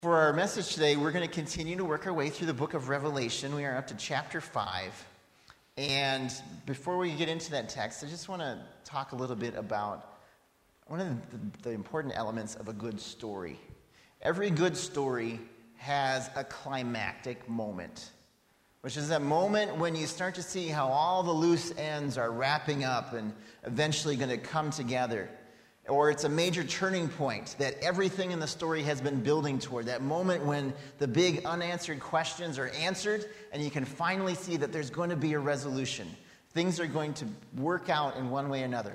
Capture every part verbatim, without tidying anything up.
For our message today, we're going to continue to work our way through the book of Revelation. We are up to chapter five. And before we get into that text, I just want to talk a little bit about one of the, the important elements of a good story. Every good story has a climactic moment, which is that moment when you start to see how all the loose ends are wrapping up and eventually going to come together. Or it's a major turning point that everything in the story has been building toward. That moment when the big unanswered questions are answered and you can finally see that there's going to be a resolution. Things are going to work out in one way or another.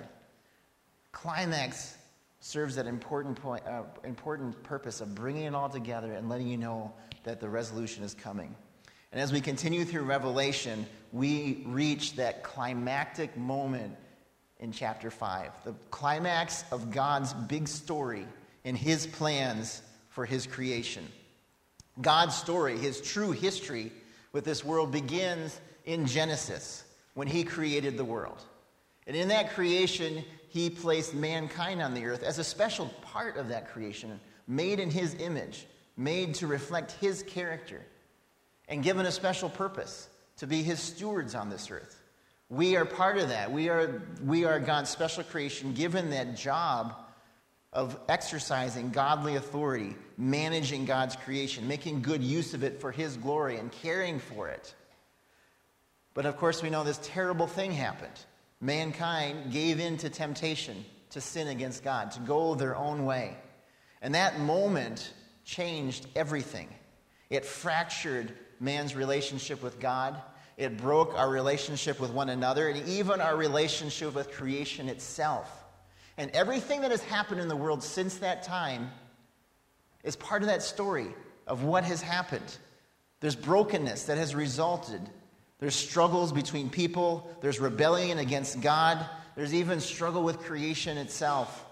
Climax serves that important point, uh, important purpose of bringing it all together and letting you know that the resolution is coming. And as we continue through Revelation, we reach that climactic moment in chapter five, the climax of God's big story in his plans for his creation. God's story, his true history with this world begins in Genesis, when he created the world. And in that creation, he placed mankind on the earth as a special part of that creation, made in his image, made to reflect his character, and given a special purpose to be his stewards on this earth. We are part of that. We are, we are God's special creation, given that job of exercising godly authority, managing God's creation, making good use of it for his glory and caring for it. But of course, we know this terrible thing happened. Mankind gave in to temptation, to sin against God, to go their own way. And that moment changed everything. It fractured man's relationship with God. It broke our relationship with one another and even our relationship with creation itself. And everything that has happened in the world since that time is part of that story of what has happened. There's brokenness that has resulted. There's struggles between people. There's rebellion against God. There's even struggle with creation itself.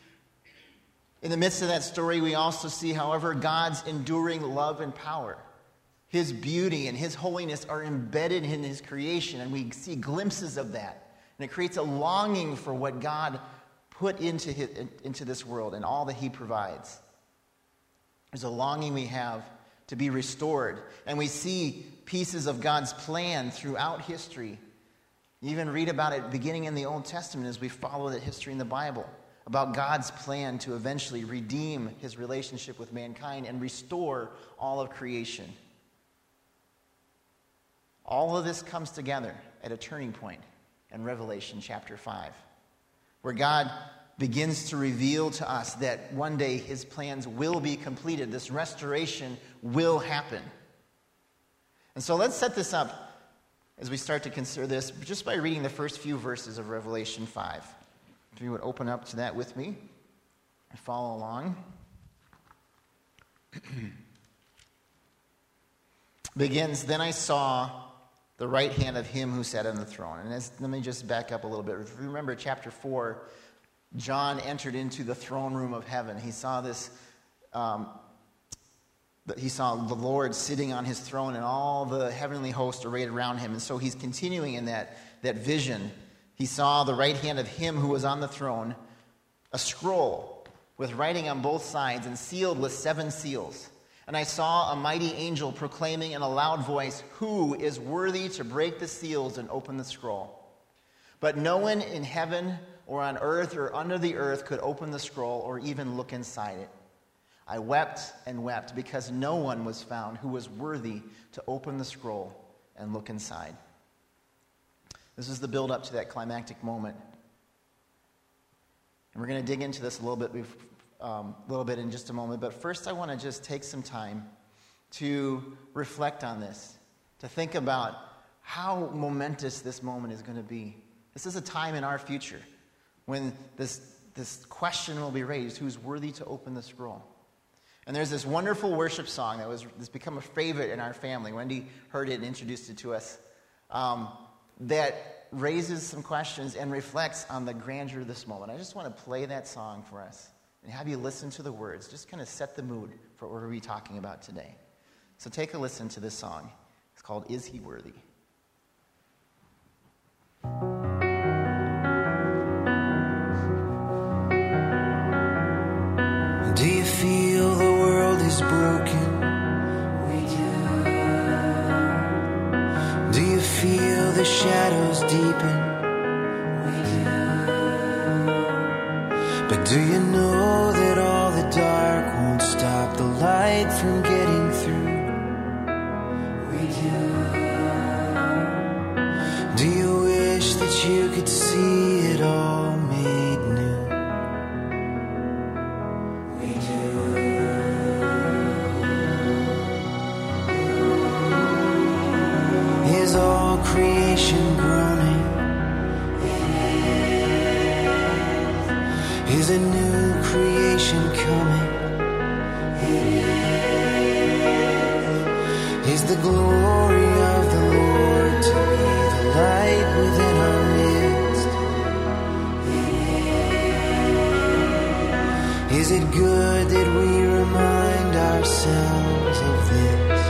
In the midst of that story, we also see, however, God's enduring love and power. His beauty and his holiness are embedded in his creation, and we see glimpses of that. And it creates a longing for what God put into, his, into this world and all that he provides. There's a longing we have to be restored. And we see pieces of God's plan throughout history. You even read about it beginning in the Old Testament as we follow that history in the Bible, about God's plan to eventually redeem his relationship with mankind and restore all of creation. All of this comes together at a turning point in Revelation chapter five, where God begins to reveal to us that one day his plans will be completed. This restoration will happen. And so let's set this up as we start to consider this just by reading the first few verses of Revelation five. If you would open up to that with me and follow along. Begins, then I saw the right hand of him who sat on the throne. And as, let me just back up a little bit. If you remember chapter four, John entered into the throne room of heaven. He saw this, um, he saw the Lord sitting on his throne and all the heavenly host arrayed around him. And so he's continuing in that, that vision. He saw the right hand of him who was on the throne, a scroll with writing on both sides and sealed with seven seals. And I saw a mighty angel proclaiming in a loud voice, "Who is worthy to break the seals and open the scroll?" But no one in heaven or on earth or under the earth could open the scroll or even look inside it. I wept and wept because no one was found who was worthy to open the scroll and look inside. This is the build-up to that climactic moment. And we're going to dig into this a little bit before. Um, a little bit in just a moment, but first I want to just take some time to reflect on this, to think about how momentous this moment is going to be. This is a time in our future when this, this question will be raised, who's worthy to open the scroll? And there's this wonderful worship song that was that's become a favorite in our family. Wendy heard it and introduced it to us, um, that raises some questions and reflects on the grandeur of this moment. I just want to play that song for us and have you listen to the words. Just kind of set the mood for what we're going to be talking about today. So take a listen to this song. It's called Is He Worthy? Do you feel the world is broken? the shadows deepen. But do you know that all the dark won't stop the light from getting through? We do. Do you wish that you could see it all made new? We do. Is all creation groaning? Is a new creation coming? Is the glory of the Lord to be the light within our midst? Is it good that we remind ourselves of this?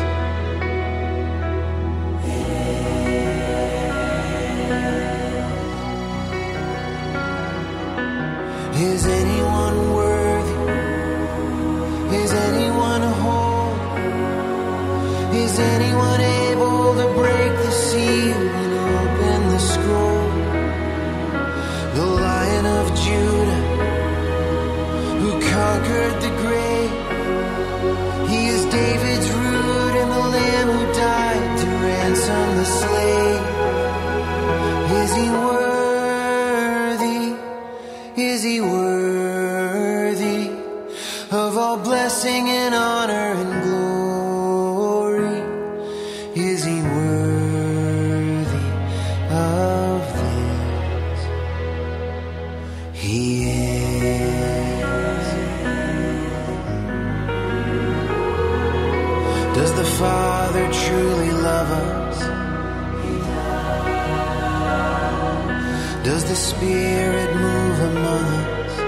Is anyone worthy? Is anyone whole? Is anyone able to break the seal and open the scroll? The Lion of Judah, who conquered the grave. He is David's root and the Lamb who died to ransom the slave. Is he worthy? Is he worthy of all blessing and honor and glory? Is he worthy of this? He is. Does the Father truly love us? Does the Spirit move among us?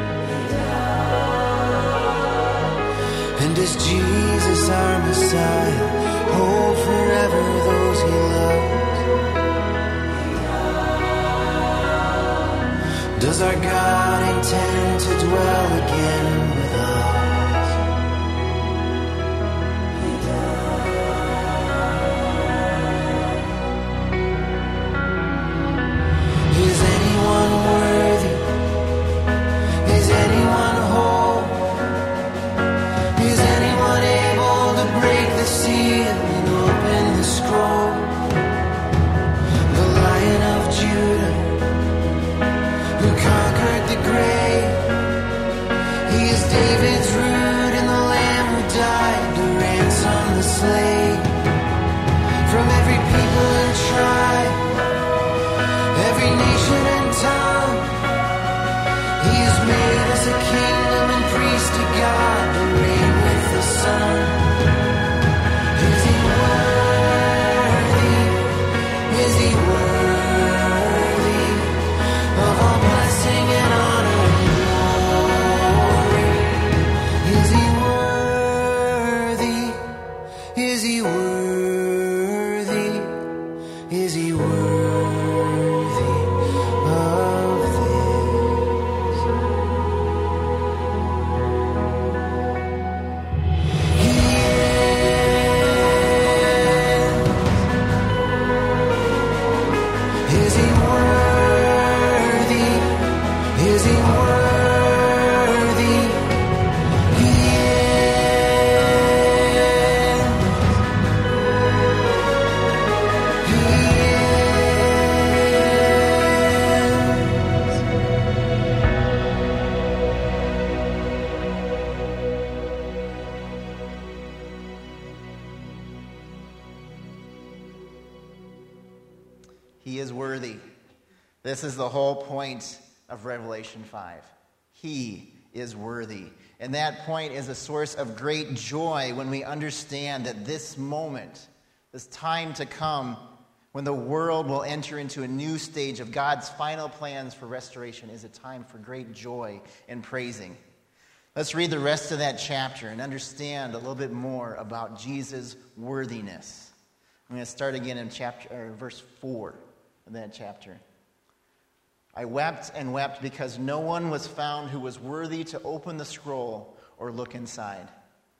And does Jesus, our Messiah, hold forever those he loves? Does our God intend to dwell again with us? Is anyone worthy? Is anyone whole? Is anyone able to break the seal and open the scroll? The Lion of Judah, who conquered the grave. He is David's root and the Lamb who died to ransom the slave. From every people and tribe, every nation and tongue, he has made us a kingdom and priest to God to reign with the Son. Is he worthy? Is he worthy of all blessing and honor and glory? Is he worthy? Is he worthy? Is he worthy of this? He is. Is he worthy? Is he worthy? He is. He He is worthy. This is the whole point of Revelation five. He is worthy. And that point is a source of great joy when we understand that this moment, this time to come, when the world will enter into a new stage of God's final plans for restoration, is a time for great joy and praising. Let's read the rest of that chapter and understand a little bit more about Jesus' worthiness. I'm going to start again in chapter, or verse four of that chapter. I wept and wept because no one was found who was worthy to open the scroll or look inside.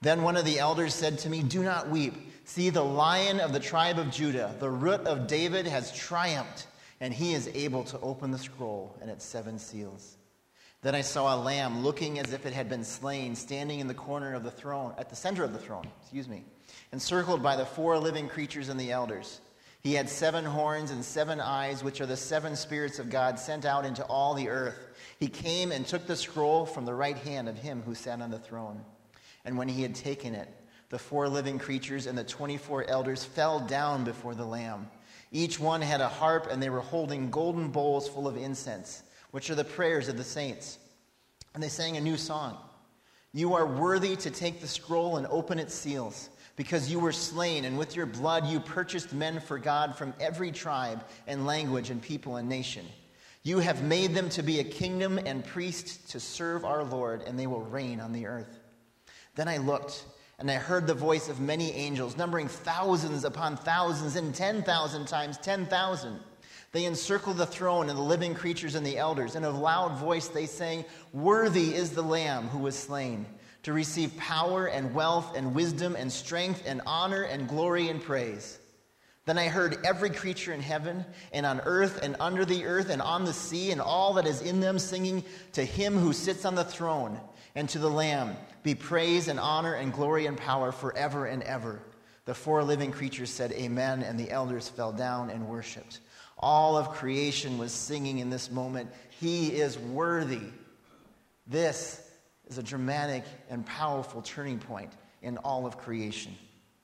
Then one of the elders said to me, "Do not weep. See, the Lion of the tribe of Judah, the Root of David, has triumphed, and he is able to open the scroll and its seven seals." Then I saw a lamb looking as if it had been slain, standing in the corner of the throne, at the center of the throne, excuse me, encircled by the four living creatures and the elders. He had seven horns and seven eyes, which are the seven spirits of God sent out into all the earth. He came and took the scroll from the right hand of him who sat on the throne. And when he had taken it, the four living creatures and the twenty-four elders fell down before the Lamb. Each one had a harp, and they were holding golden bowls full of incense, which are the prayers of the saints. And they sang a new song. "You are worthy to take the scroll and open its seals, because you were slain, and with your blood you purchased men for God from every tribe and language and people and nation. You have made them to be a kingdom and priests to serve our Lord, and they will reign on the earth." Then I looked, and I heard the voice of many angels, numbering thousands upon thousands and ten thousand times ten thousand. They encircled the throne and the living creatures and the elders, and in a loud voice they sang, "Worthy is the Lamb who was slain, to receive power and wealth and wisdom and strength and honor and glory and praise." Then I heard every creature in heaven and on earth and under the earth and on the sea and all that is in them singing, "To him who sits on the throne and to the Lamb be praise and honor and glory and power forever and ever." The four living creatures said, "Amen," and the elders fell down and worshipped. All of creation was singing in this moment, "He is worthy." This is a dramatic and powerful turning point in all of creation.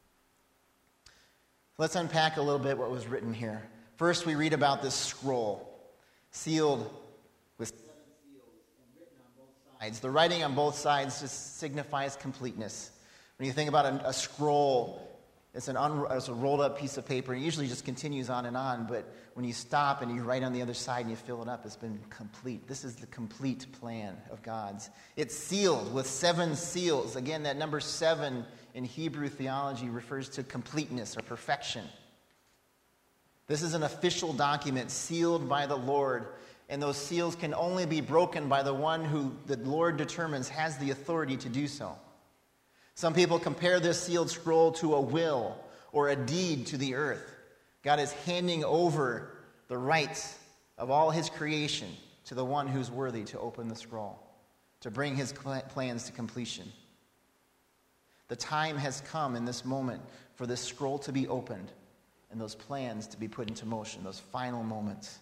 Let's unpack a little bit what was written here. First, we read about this scroll, sealed with seven seals and written on both sides. The writing on both sides just signifies completeness. When you think about a, a scroll, it's, an un, it's a rolled up piece of paper. It usually just continues on and on, but when you stop and you write on the other side and you fill it up, it's been complete. This is the complete plan of God's. It's sealed with seven seals. Again, that number seven in Hebrew theology refers to completeness or perfection. This is an official document sealed by the Lord, and those seals can only be broken by the one who the Lord determines has the authority to do so. Some people compare this sealed scroll to a will or a deed to the earth. God is handing over the rights of all his creation to the one who's worthy to open the scroll, to bring his plans to completion. The time has come in this moment for this scroll to be opened and those plans to be put into motion, those final moments.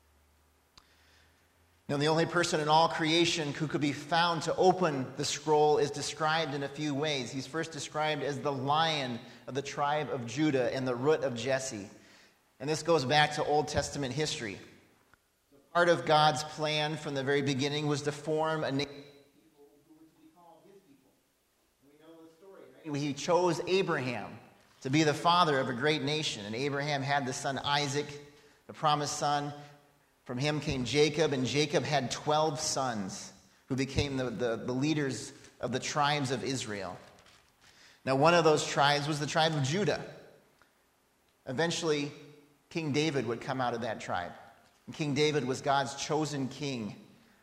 Now, the only person in all creation who could be found to open the scroll is described in a few ways. He's first described as the Lion of the tribe of Judah and the Root of Jesse. And this goes back to Old Testament history. Part of God's plan from the very beginning was to form a nation of people who were to be called his people. We know the story, right? He chose Abraham to be the father of a great nation. And Abraham had the son Isaac, the promised son. From him came Jacob, and Jacob had twelve sons who became the, the, the leaders of the tribes of Israel. Now, one of those tribes was the tribe of Judah. Eventually, King David would come out of that tribe. And King David was God's chosen king.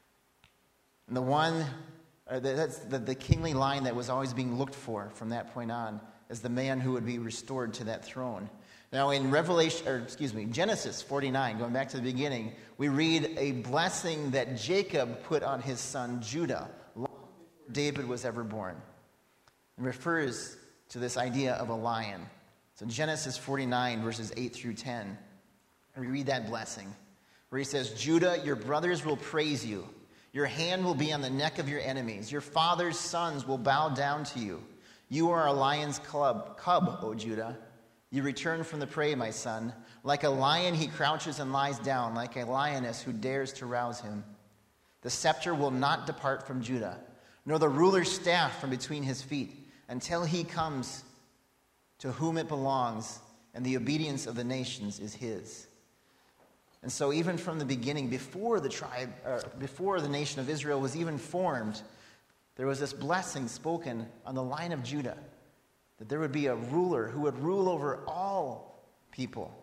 And the one, uh, that's the, the kingly line that was always being looked for from that point on as the man who would be restored to that throne. Now, in Revelation, or excuse me, Genesis forty-nine, going back to the beginning, we read a blessing that Jacob put on his son Judah long before David was ever born. It refers to this idea of a lion. So Genesis forty-nine, verses eight through ten, we read that blessing where he says, "Judah, your brothers will praise you. Your hand will be on the neck of your enemies. Your father's sons will bow down to you. You are a lion's club, cub, O Judah. You return from the prey, my son. Like a lion, he crouches and lies down, like a lioness who dares to rouse him. The scepter will not depart from Judah, nor the ruler's staff from between his feet, until he comes to whom it belongs, and the obedience of the nations is his." And so even from the beginning, before the tribe, or before the nation of Israel was even formed, there was this blessing spoken on the line of Judah, that there would be a ruler who would rule over all people.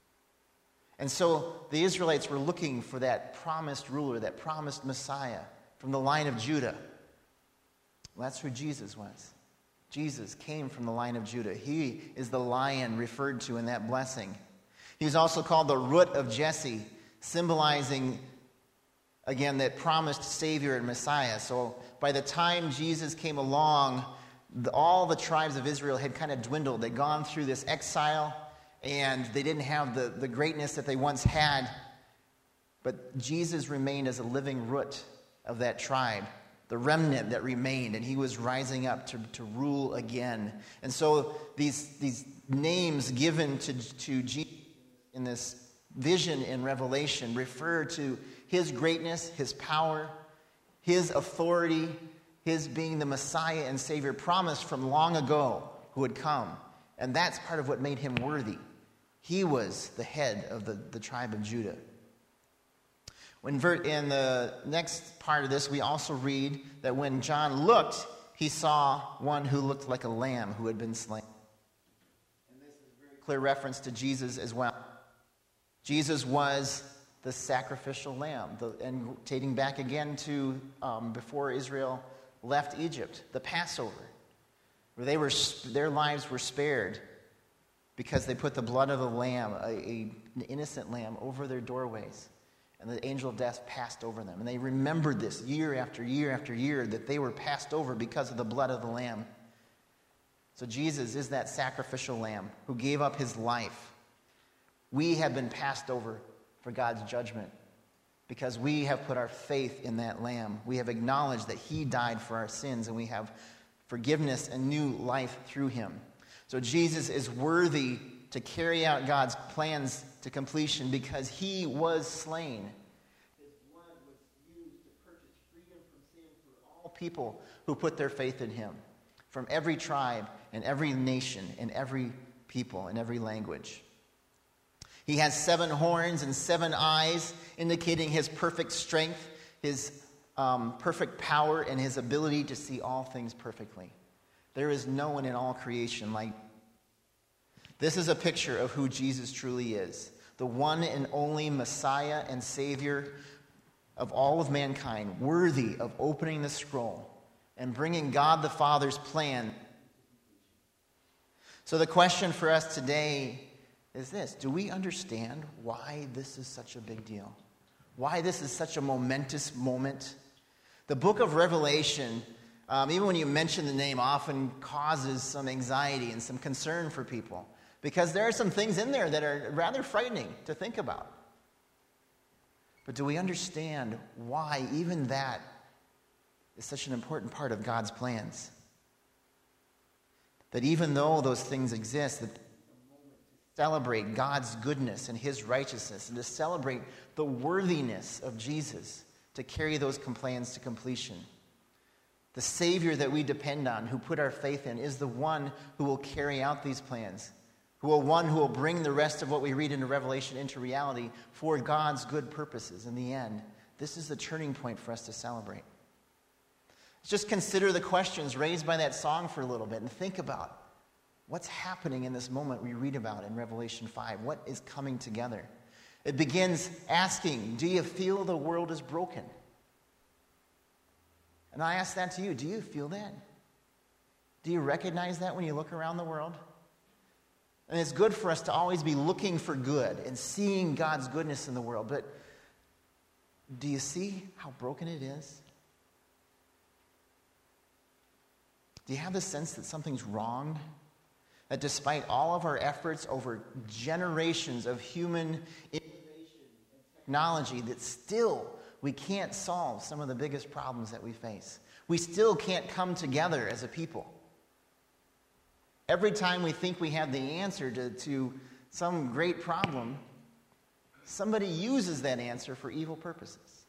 And so the Israelites were looking for that promised ruler, that promised Messiah from the line of Judah. Well, that's who Jesus was. Jesus came from the line of Judah. He is the lion referred to in that blessing. He is also called the root of Jesse, symbolizing, again, that promised Savior and Messiah. So by the time Jesus came along, the, all the tribes of Israel had kind of dwindled. They'd gone through this exile, and they didn't have the, the greatness that they once had. But Jesus remained as a living root of that tribe, the remnant that remained, and he was rising up to, to rule again. And so these, these names given to, to Jesus in this vision in Revelation refer to his greatness, his power, his authority, his being the Messiah and Savior promised from long ago who would come. And that's part of what made him worthy. He was the head of the, the tribe of Judah. When in the next part of this, we also read that when John looked, he saw one who looked like a lamb who had been slain. And this is a very clear reference to Jesus as well. Jesus was the sacrificial lamb, the, and dating back again to um, before Israel left Egypt, the Passover, where they were their lives were spared because they put the blood of the lamb, a, a, an innocent lamb, over their doorways. And the angel of death passed over them. And they remembered this year after year after year, that they were passed over because of the blood of the lamb. So Jesus is that sacrificial lamb who gave up his life. We have been passed over for God's judgment because we have put our faith in that lamb. We have acknowledged that he died for our sins, and we have forgiveness and new life through him. So Jesus is worthy to carry out God's plans to completion because he was slain. His blood was used to purchase freedom from sin for all people who put their faith in him, from every tribe and every nation and every people and every language. He has seven horns and seven eyes, indicating his perfect strength, his um, perfect power, and his ability to see all things perfectly. There is no one in all creation like This is a picture of who Jesus truly is, the one and only Messiah and Savior of all of mankind, worthy of opening the scroll and bringing God the Father's plan. So the question for us today is this: do we understand why this is such a big deal? Why this is such a momentous moment? The book of Revelation, um, even when you mention the name, often causes some anxiety and some concern for people, because there are some things in there that are rather frightening to think about. But do we understand why even that is such an important part of God's plans? That even though those things exist, that celebrate God's goodness and his righteousness, and to celebrate the worthiness of Jesus to carry those plans to completion. The Savior that we depend on, who put our faith in, is the one who will carry out these plans, who will one who will bring the rest of what we read in Revelation into reality for God's good purposes in the end. This is the turning point for us to celebrate. Let's just consider the questions raised by that song for a little bit and think about what's happening in this moment we read about in Revelation five. What is coming together? It begins asking, do you feel the world is broken? And I ask that to you. Do you feel that? Do you recognize that when you look around the world? And it's good for us to always be looking for good and seeing God's goodness in the world. But do you see how broken it is? Do you have the sense that something's wrong? That despite all of our efforts over generations of human innovation and technology, that still we can't solve some of the biggest problems that we face. We still can't come together as a people. Every time we think we have the answer to, to some great problem, somebody uses that answer for evil purposes.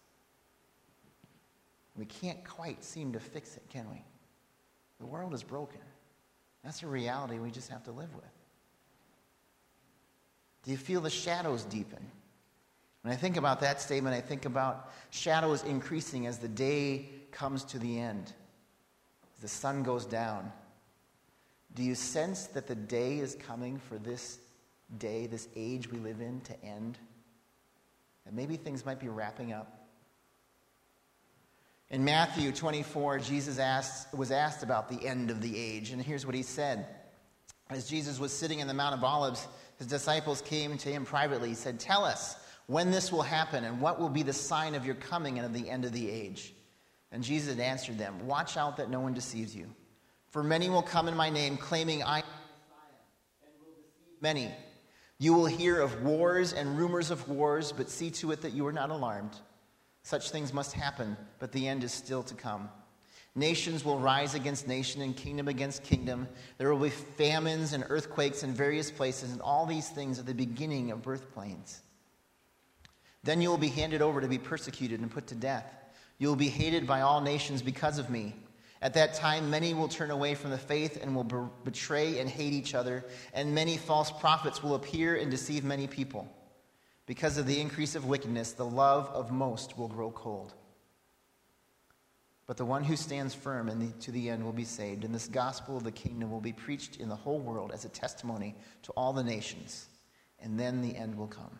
We can't quite seem to fix it, can we? The world is broken. That's a reality we just have to live with. Do you feel the shadows deepen? When I think about that statement, I think about shadows increasing as the day comes to the end, as the sun goes down. Do you sense that the day is coming for this day, this age we live in, to end? And maybe things might be wrapping up. In Matthew twenty-four, Jesus asked, was asked about the end of the age, and here's what he said. As Jesus was sitting in the Mount of Olives, his disciples came to him privately. He said, "Tell us when this will happen, and what will be the sign of your coming and of the end of the age?" And Jesus answered them, "Watch out that no one deceives you. For many will come in my name, claiming I am the Messiah, and will deceive many. You will hear of wars and rumors of wars, but see to it that you are not alarmed. Such things must happen, but the end is still to come. Nations will rise against nation and kingdom against kingdom. There will be famines and earthquakes in various places, and all these things are the beginning of birth pains. Then you will be handed over to be persecuted and put to death. You will be hated by all nations because of me. At that time, many will turn away from the faith and will be- betray and hate each other, and many false prophets will appear and deceive many people. Because of the increase of wickedness, the love of most will grow cold. But the one who stands firm and the, to the end will be saved, and this gospel of the kingdom will be preached in the whole world as a testimony to all the nations, and then the end will come."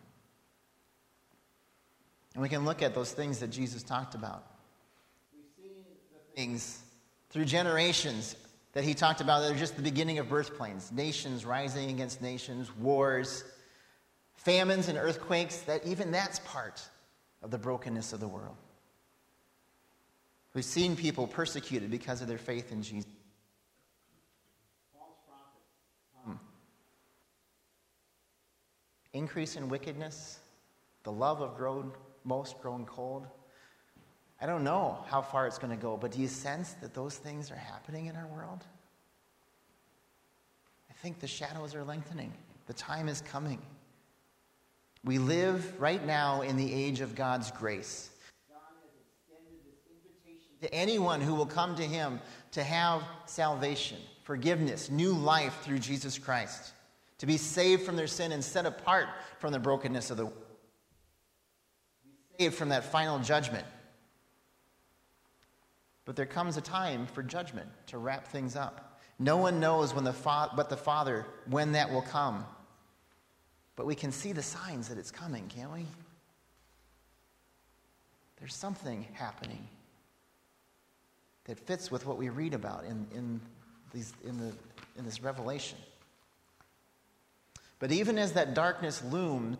And we can look at those things that Jesus talked about. We've seen the things through generations that he talked about that are just the beginning of birth pains. Nations rising against nations, wars, famines and earthquakes, that even that's part of the brokenness of the world. We've seen people persecuted because of their faith in Jesus. False prophets come. Increase in wickedness, the love of grown, most grown cold. I don't know how far it's going to go, but do you sense that those things are happening in our world? I think the shadows are lengthening. The time is coming. We live right now in the age of God's grace. God has extended this invitation to anyone who will come to him to have salvation, forgiveness, new life through Jesus Christ, to be saved from their sin and set apart from the brokenness of the world, be saved from that final judgment. But there comes a time for judgment to wrap things up. No one knows when the fa- but the Father when that will come. But we can see the signs that it's coming, can't we? There's something happening that fits with what we read about in, in, these, in, the, in this Revelation. But even as that darkness looms,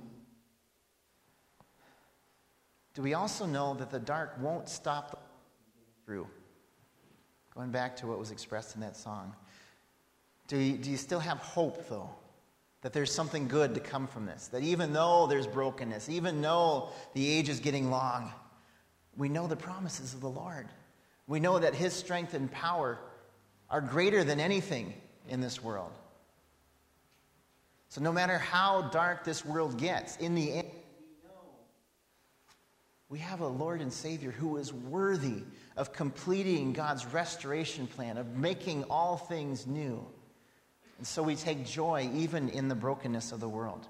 do we also know that the dark won't stop the through? Going back to what was expressed in that song. Do you, do you still have hope, though? That there's something good to come from this. That even though there's brokenness, even though the age is getting long, we know the promises of the Lord. We know that his strength and power are greater than anything in this world. So no matter how dark this world gets, in the end, we know we have a Lord and Savior who is worthy of completing God's restoration plan, of making all things new. And so we take joy even in the brokenness of the world.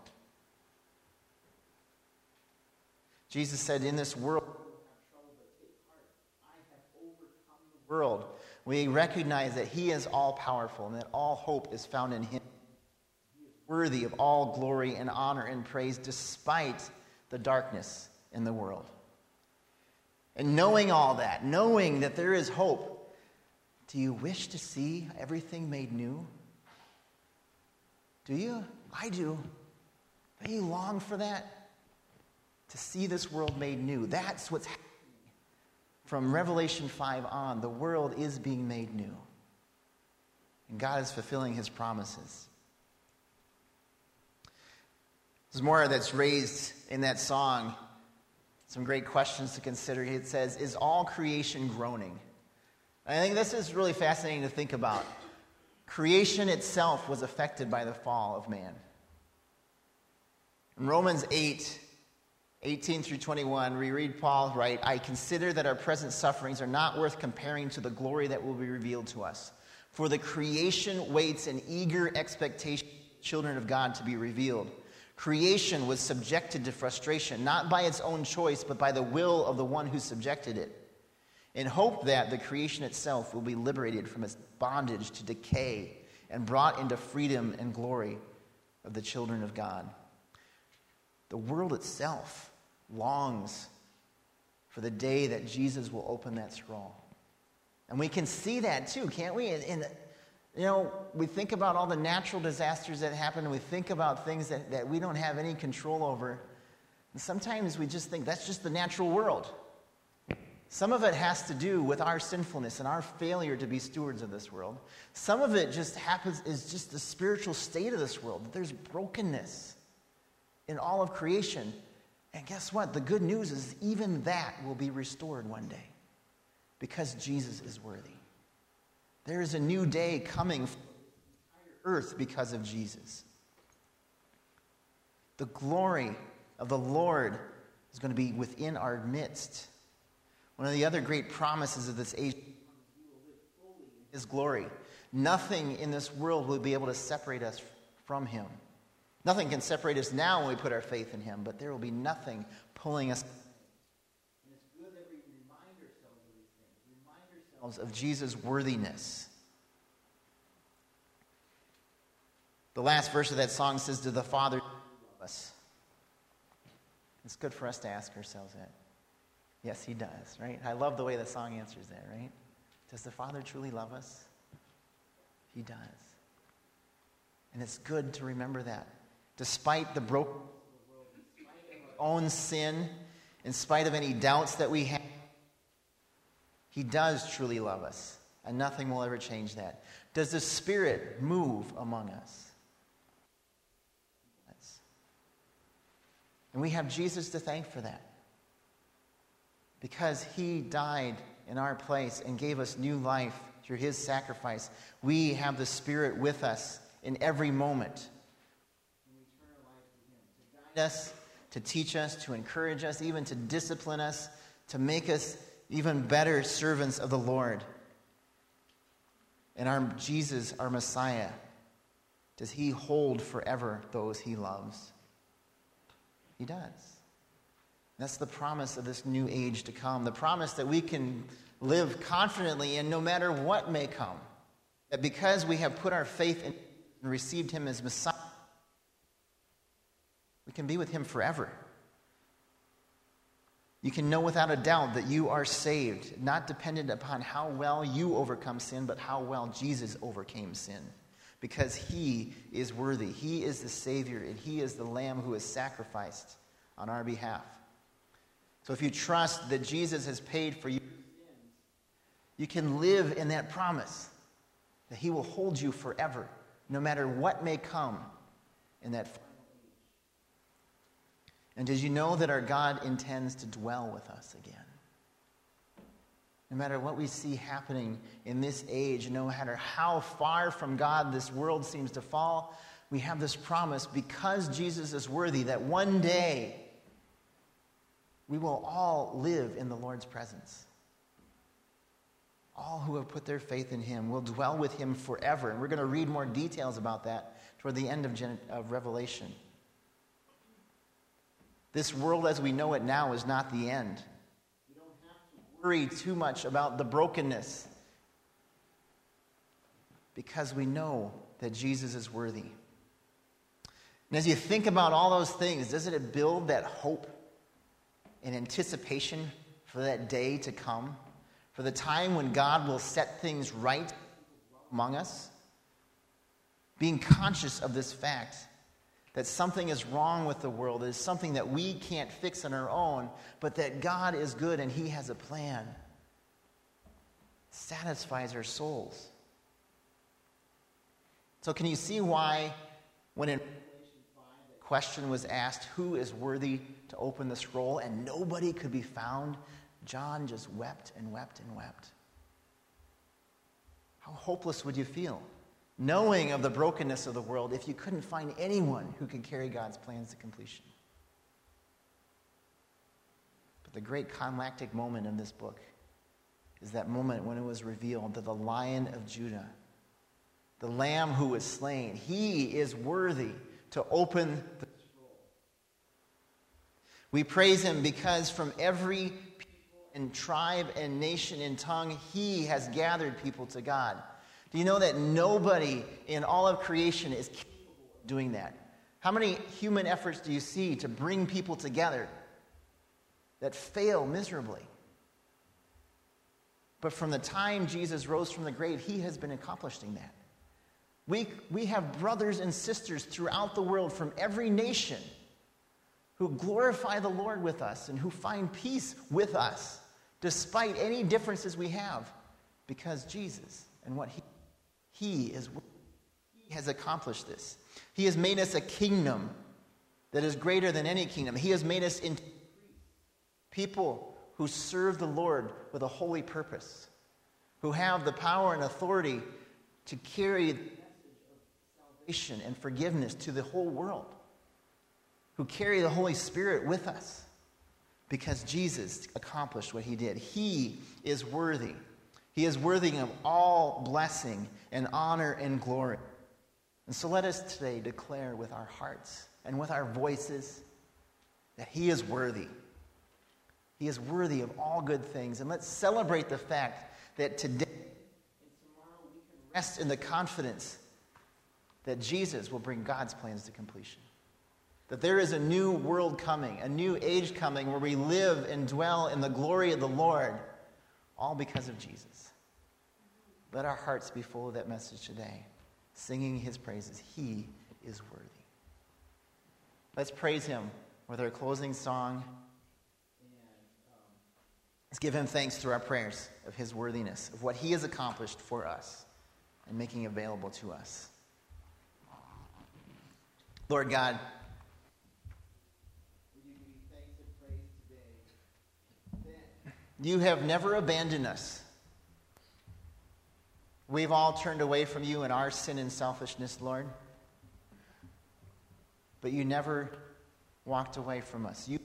Jesus said, "In this world, you have trouble, but take heart. I have overcome the world." We recognize that he is all-powerful and that all hope is found in him. He is worthy of all glory and honor and praise despite the darkness in the world. And knowing all that, knowing that there is hope, do you wish to see everything made new? Do you? I do. Do you long for that? To see this world made new. That's what's happening. From Revelation five on, the world is being made new. And God is fulfilling his promises. There's more that's raised in that song. Some great questions to consider. It says, "Is all creation groaning?" I think this is really fascinating to think about. Creation itself was affected by the fall of man. In Romans eight, eighteen through twenty-one, we read Paul write, "I consider that our present sufferings are not worth comparing to the glory that will be revealed to us. For the creation waits in eager expectation for the children of God to be revealed. Creation was subjected to frustration, not by its own choice, but by the will of the one who subjected it, in hope that the creation itself will be liberated from its bondage to decay and brought into freedom and glory of the children of God." The world itself longs for the day that Jesus will open that scroll. And we can see that too, can't we? In, in, you know, we think about all the natural disasters that happen, and we think about things that, that we don't have any control over. And sometimes we just think that's just the natural world. Some of it has to do with our sinfulness and our failure to be stewards of this world. Some of it just happens is just the spiritual state of this world. There's brokenness in all of creation. And guess what? The good news is even that will be restored one day because Jesus is worthy. There is a new day coming for the entire earth because of Jesus. The glory of the Lord is going to be within our midst. One of the other great promises of this age is His glory. Nothing in this world will be able to separate us from Him. Nothing can separate us now when we put our faith in Him, but there will be nothing pulling us. And it's good that we remind ourselves of these things, remind ourselves of Jesus' worthiness. The last verse of that song says, "Do the Father love us?" It's good for us to ask ourselves that. Yes, He does, right? I love the way the song answers that, right? Does the Father truly love us? He does. And it's good to remember that. Despite the broken world, in spite of our own sin, in spite of any doubts that we have, He does truly love us, and nothing will ever change that. Does the Spirit move among us? Yes. And we have Jesus to thank for that. Because He died in our place and gave us new life through His sacrifice, we have the Spirit with us in every moment. And we turn our lives to Him to guide us, to teach us, to encourage us, even to discipline us, to make us even better servants of the Lord. And our Jesus, our Messiah, does He hold forever those He loves? He does. That's the promise of this new age to come. The promise that we can live confidently in no matter what may come. That because we have put our faith in and received Him as Messiah, we can be with Him forever. You can know without a doubt that you are saved, not dependent upon how well you overcome sin, but how well Jesus overcame sin. Because He is worthy. He is the Savior, and He is the Lamb who is sacrificed on our behalf. So if you trust that Jesus has paid for your sins, you can live in that promise that He will hold you forever, no matter what may come in that final age. And did you know that our God intends to dwell with us again? No matter what we see happening in this age, no matter how far from God this world seems to fall, we have this promise because Jesus is worthy that one day we will all live in the Lord's presence. All who have put their faith in Him will dwell with Him forever. And we're going to read more details about that toward the end of, Gen- of Revelation. This world as we know it now is not the end. We don't have to worry too much about the brokenness because we know that Jesus is worthy. And as you think about all those things, doesn't it build that hope in anticipation for that day to come, for the time when God will set things right among us? Being conscious of this fact that something is wrong with the world is something that we can't fix on our own, but that God is good and He has a plan. It satisfies our souls. So can you see why when in question was asked, who is worthy to open the scroll, and nobody could be found, John just wept and wept and wept. How hopeless would you feel, knowing of the brokenness of the world, if you couldn't find anyone who could carry God's plans to completion? But the great climactic moment in this book is that moment when it was revealed that the Lion of Judah, the Lamb who was slain, He is worthy to open the scroll. We praise Him because from every people and tribe and nation and tongue, He has gathered people to God. Do you know that nobody in all of creation is capable of doing that? How many human efforts do you see to bring people together? that fail miserably. But from the time Jesus rose from the grave, he has been accomplishing that. We, we have brothers and sisters throughout the world from every nation who glorify the Lord with us and who find peace with us despite any differences we have, because Jesus and what he, he is he has accomplished this. He has made us a kingdom that is greater than any kingdom. He has made us into people who serve the Lord with a holy purpose, who have the power and authority to carry the message of salvation and forgiveness to the whole world, who carry the Holy Spirit with us because Jesus accomplished what he did. He is worthy. He is worthy of all blessing and honor and glory. And so let us today declare with our hearts and with our voices that he is worthy. He is worthy of all good things. And let's celebrate the fact that today and tomorrow we can rest in the confidence that Jesus will bring God's plans to completion. That there is a new world coming, a new age coming where we live and dwell in the glory of the Lord, all because of Jesus. Let our hearts be full of that message today, singing his praises. He is worthy. Let's praise him with our closing song. Let's give him thanks through our prayers of his worthiness, of what he has accomplished for us and making available to us. Lord God, we give you thanks and praise today. You have never abandoned us. We've all turned away from you in our sin and selfishness, Lord. But you never walked away from us. You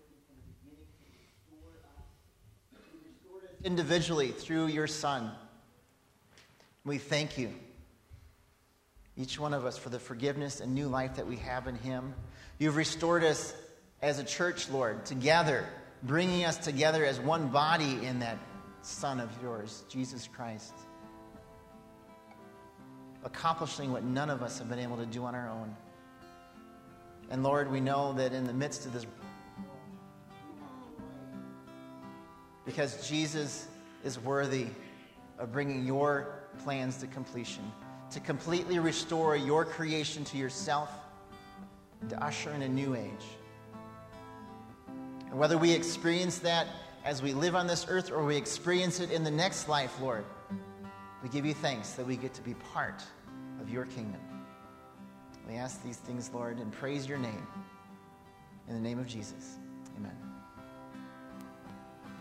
individually through your Son. We thank you, each one of us, for the forgiveness and new life that we have in him. You've restored us as a church, Lord, together, bringing us together as one body in that Son of yours, Jesus Christ, accomplishing what none of us have been able to do on our own. And Lord, we know that in the midst of this, because Jesus is worthy of bringing your plans to completion, to completely restore your creation to yourself, to usher in a new age. And whether we experience that as we live on this earth or we experience it in the next life, Lord, we give you thanks that we get to be part of your kingdom. We ask these things, Lord, and praise your name. In the name of Jesus, amen.